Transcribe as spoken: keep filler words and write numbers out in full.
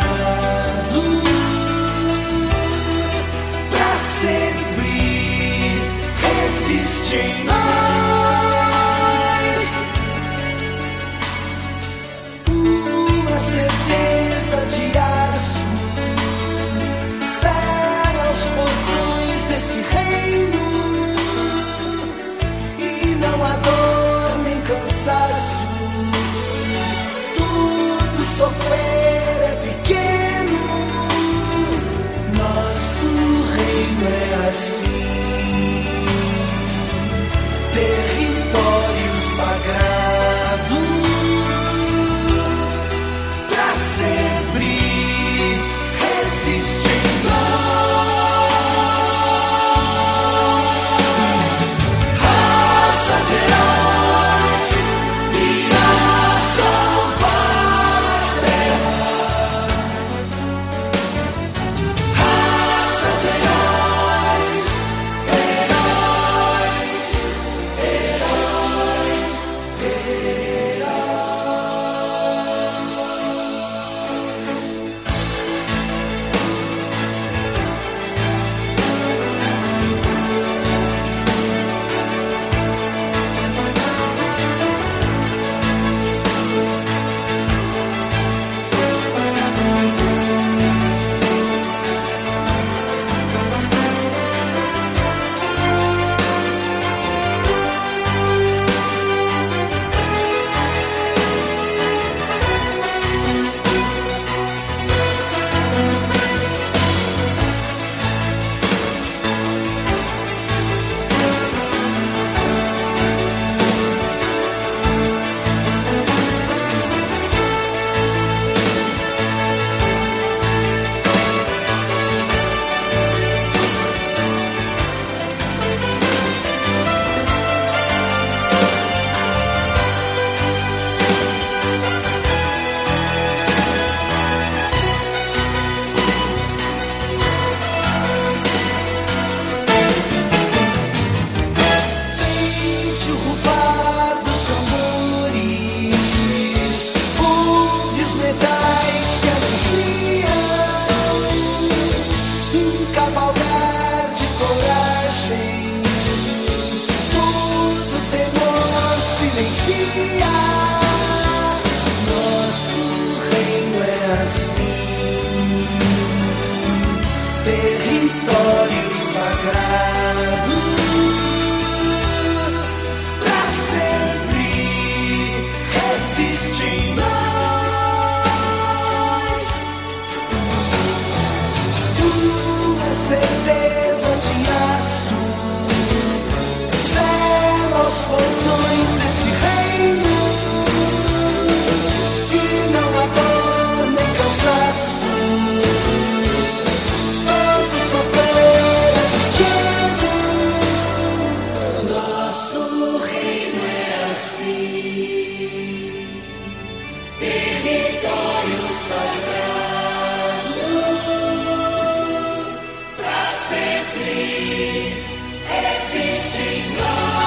pra sempre resiste em nós. Uma certeza de aço cela os portões desse reino, e não há dor nem cansaço, tudo sofrer é pequeno. Nosso reino é assim, território sagrado, pra sempre resiste em nós. Raça de heróis irá salvar a terra. Raça de heróis, heróis, heróis, sente o rufar dos tambores, ouve os metais que anunciam um cavalgar de coragem, todo temor silencia. Nosso reino é assim, território sagrado, pra sempre resiste em nós. Uma certeza de aço cela os portões desse reino, e não há dor nem cansaço, todo sofrer é pequeno. Nosso reino é assim, território sagrado, pra sempre resiste em nós.